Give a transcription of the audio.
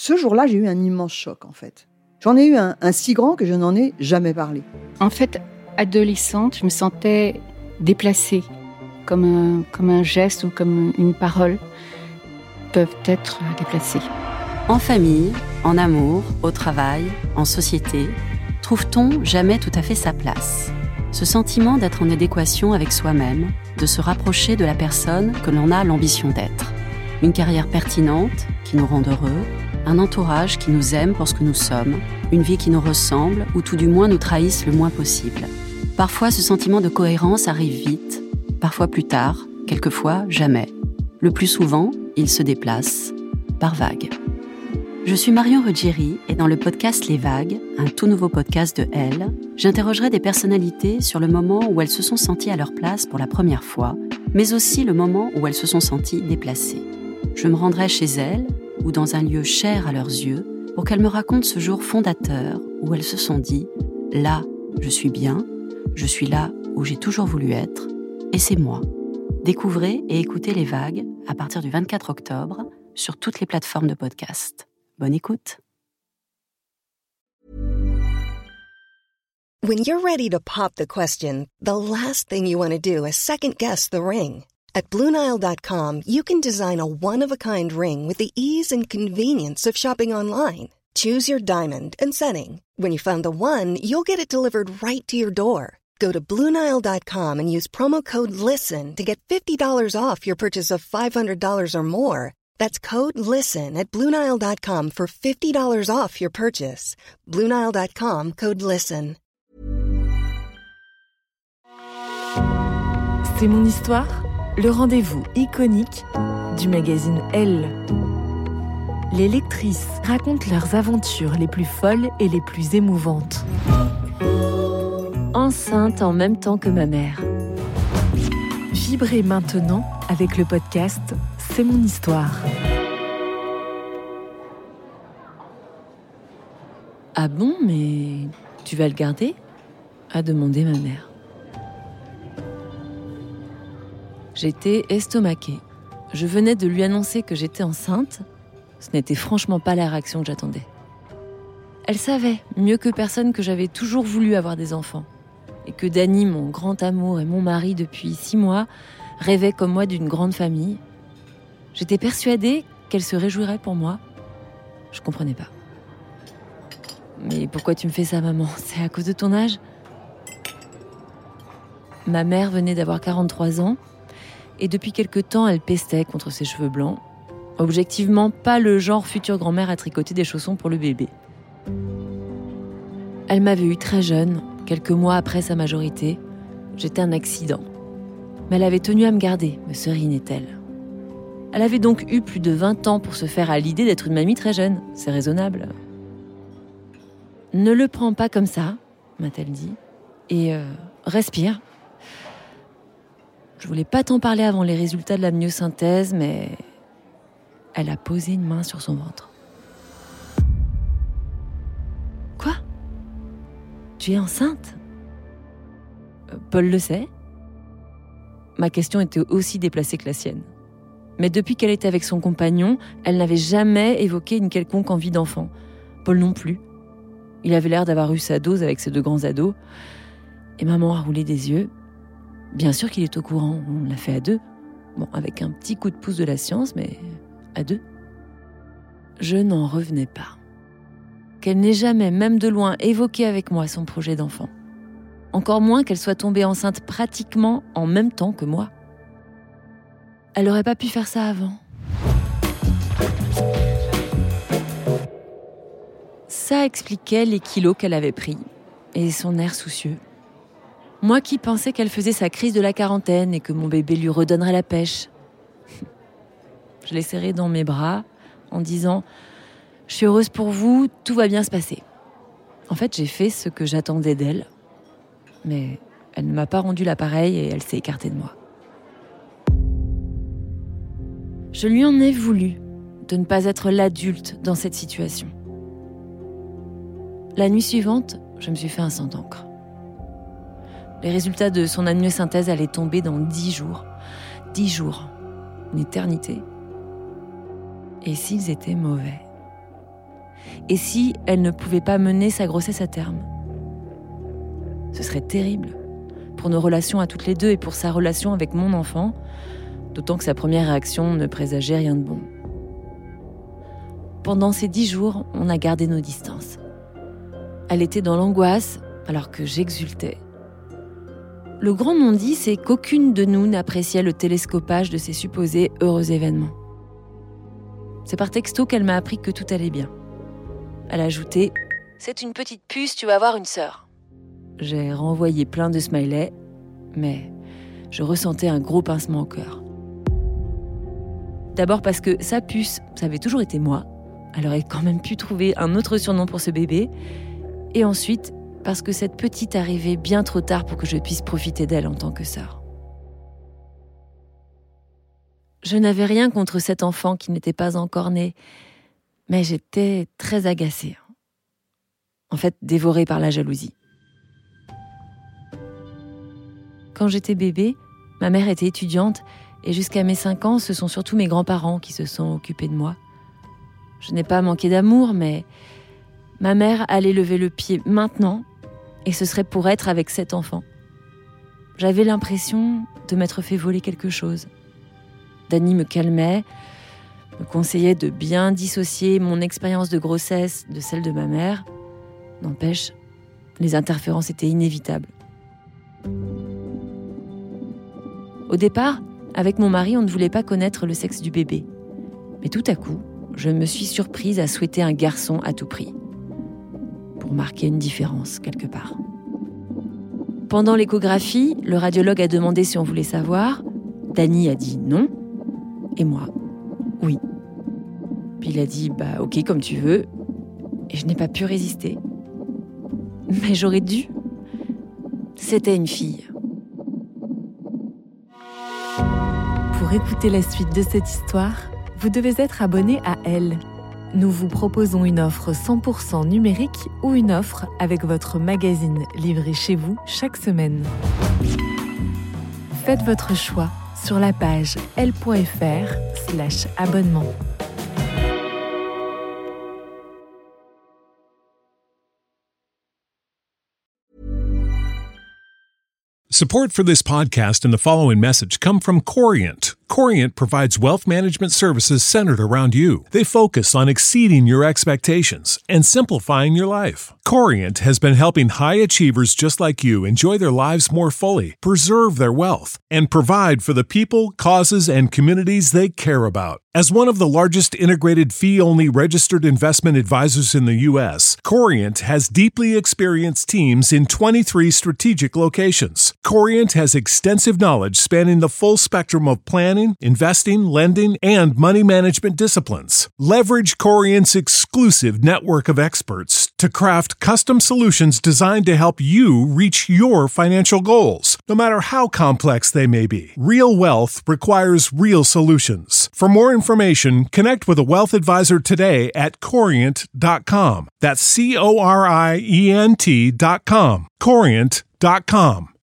Ce jour-là, j'ai eu un immense choc, en fait. J'en ai eu un si grand que je n'en ai jamais parlé. En fait, adolescente, je me sentais déplacée, comme un geste ou comme une parole peuvent être déplacées. En famille, en amour, au travail, en société, trouve-t-on jamais tout à fait sa place ? Ce sentiment d'être en adéquation avec soi-même, de se rapprocher de la personne que l'on a l'ambition d'être. Une carrière pertinente qui nous rend heureux, un entourage qui nous aime pour ce que nous sommes, une vie qui nous ressemble ou tout du moins nous trahisse le moins possible. Parfois, ce sentiment de cohérence arrive vite, parfois plus tard, quelquefois jamais. Le plus souvent, il se déplace par vagues. Je suis Marion Ruggieri et dans le podcast Les Vagues, un tout nouveau podcast de Elle, j'interrogerai des personnalités sur le moment où elles se sont senties à leur place pour la première fois, mais aussi le moment où elles se sont senties déplacées. Je me rendrai chez elles ou dans un lieu cher à leurs yeux pour qu'elles me racontent ce jour fondateur où elles se sont dit « Là, je suis bien, je suis là où j'ai toujours voulu être, et c'est moi ». Découvrez et écoutez Les Vagues à partir du 24 octobre sur toutes les plateformes de podcast. Bonne écoute. When you're ready to pop the question, the last thing you want to do is second-guess the ring. At BlueNile.com, you can design a one-of-a-kind ring with the ease and convenience of shopping online. Choose your diamond and setting. When you find the one, you'll get it delivered right to your door. Go to BlueNile.com and use promo code LISTEN to get $50 off your purchase of $500 or more. That's code LISTEN at BlueNile.com for $50 off your purchase. BlueNile.com, code LISTEN. C'est mon histoire, le rendez-vous iconique du magazine Elle. Les lectrices racontent leurs aventures les plus folles et les plus émouvantes. Enceinte en même temps que ma mère. Vibrez maintenant avec le podcast C'est mon histoire. Ah bon, mais tu vas le garder ? A demandé ma mère. J'étais estomaquée. Je venais de lui annoncer que j'étais enceinte. Ce n'était franchement pas la réaction que j'attendais. Elle savait, mieux que personne, que j'avais toujours voulu avoir des enfants. Et que Dany, mon grand amour et mon mari depuis 6 mois, rêvait comme moi d'une grande famille. J'étais persuadée qu'elle se réjouirait pour moi. Je comprenais pas. Mais pourquoi tu me fais ça, maman ? C'est à cause de ton âge ? Ma mère venait d'avoir 43 ans et depuis quelque temps, elle pestait contre ses cheveux blancs. Objectivement, pas le genre future grand-mère à tricoter des chaussons pour le bébé. Elle m'avait eu très jeune, quelques mois après sa majorité. J'étais un accident. Mais elle avait tenu à me garder, me serinait-elle. Elle avait donc eu plus de 20 ans pour se faire à l'idée d'être une mamie très jeune. C'est raisonnable. Ne le prends pas comme ça, m'a-t-elle dit, et respire. Je voulais pas t'en parler avant les résultats de la myosynthèse, mais elle a posé une main sur son ventre. Quoi ? Tu es enceinte ? Paul le sait ? Ma question était aussi déplacée que la sienne. Mais depuis qu'elle était avec son compagnon, elle n'avait jamais évoqué une quelconque envie d'enfant. Paul non plus. Il avait l'air d'avoir eu sa dose avec ses 2 grands ados. Et maman a roulé des yeux. Bien sûr qu'il est au courant, on l'a fait à 2. Bon, avec un petit coup de pouce de la science, mais à 2. Je n'en revenais pas. Qu'elle n'ait jamais, même de loin, évoqué avec moi son projet d'enfant. Encore moins qu'elle soit tombée enceinte pratiquement en même temps que moi. Elle n'aurait pas pu faire ça avant. Ça expliquait les kilos qu'elle avait pris et son air soucieux. Moi qui pensais qu'elle faisait sa crise de la quarantaine et que mon bébé lui redonnerait la pêche. Je l'ai serrée dans mes bras en disant « Je suis heureuse pour vous, tout va bien se passer ». En fait, j'ai fait ce que j'attendais d'elle, mais elle ne m'a pas rendu l'appareil et elle s'est écartée de moi. Je lui en ai voulu de ne pas être l'adulte dans cette situation. La nuit suivante, je me suis fait un sang d'encre. Les résultats de son amniosynthèse allaient tomber dans 10 jours. 10 jours. Une éternité. Et s'ils étaient mauvais ? Et si elle ne pouvait pas mener sa grossesse à terme ? Ce serait terrible pour nos relations à toutes les deux et pour sa relation avec mon enfant, d'autant que sa première réaction ne présageait rien de bon. Pendant ces 10 jours, on a gardé nos distances. Elle était dans l'angoisse, alors que j'exultais. Le grand non-dit, c'est qu'aucune de nous n'appréciait le télescopage de ces supposés heureux événements. C'est par texto qu'elle m'a appris que tout allait bien. Elle a ajouté « C'est une petite puce, tu vas avoir une sœur ». J'ai renvoyé plein de smileys, mais je ressentais un gros pincement au cœur. D'abord parce que sa puce, ça avait toujours été moi. Elle aurait quand même pu trouver un autre surnom pour ce bébé. Et ensuite, parce que cette petite arrivait bien trop tard pour que je puisse profiter d'elle en tant que sœur. Je n'avais rien contre cet enfant qui n'était pas encore né, mais j'étais très agacée. En fait, dévorée par la jalousie. Quand j'étais bébé, ma mère était étudiante et jusqu'à mes 5 ans, ce sont surtout mes grands-parents qui se sont occupés de moi. Je n'ai pas manqué d'amour, mais ma mère allait lever le pied maintenant et ce serait pour être avec cet enfant. J'avais l'impression de m'être fait voler quelque chose. Dany me calmait, me conseillait de bien dissocier mon expérience de grossesse de celle de ma mère. N'empêche, les interférences étaient inévitables. Au départ, avec mon mari, on ne voulait pas connaître le sexe du bébé. Mais tout à coup, je me suis surprise à souhaiter un garçon à tout prix. Pour marquer une différence, quelque part. Pendant l'échographie, le radiologue a demandé si on voulait savoir. Dany a dit non. Et moi, oui. Puis il a dit « ok, comme tu veux ». Et je n'ai pas pu résister. Mais j'aurais dû. C'était une fille. Pour écouter la suite de cette histoire, vous devez être abonné à Elle. Nous vous proposons une offre 100% numérique ou une offre avec votre magazine livré chez vous chaque semaine. Faites votre choix sur la page elle.fr/abonnement. Support for this podcast and the following message come from Corient. Corient provides wealth management services centered around you. They focus on exceeding your expectations and simplifying your life. Corient has been helping high achievers just like you enjoy their lives more fully, preserve their wealth, and provide for the people, causes, and communities they care about. As one of the largest integrated fee-only registered investment advisors in the U.S., Corient has deeply experienced teams in 23 strategic locations. Corient has extensive knowledge spanning the full spectrum of planning, investing, lending, and money management disciplines. Leverage Corient's exclusive network of experts to craft custom solutions designed to help you reach your financial goals, no matter how complex they may be. Real wealth requires real solutions. For more information, connect with a wealth advisor today at Corient.com. That's Corient.com. Corient.com.